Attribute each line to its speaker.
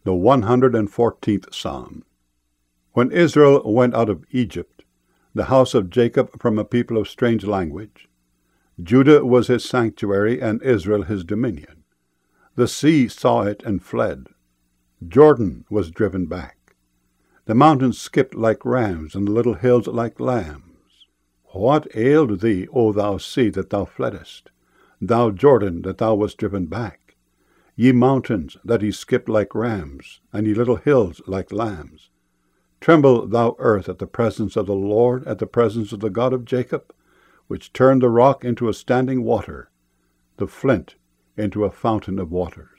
Speaker 1: The 114th Psalm. When Israel went out of Egypt, the house of Jacob from a people of strange language, Judah was his sanctuary, and Israel his dominion. The sea saw it and fled. Jordan was driven back. The mountains skipped like rams, and the little hills like lambs. What ailed thee, O thou sea, that thou fleddest? Thou Jordan, that thou wast driven back? Ye mountains, that ye skipped like rams, and ye little hills like lambs. Tremble, thou earth, at the presence of the Lord, at the presence of the God of Jacob, which turned the rock into a standing water, the flint into a fountain of waters.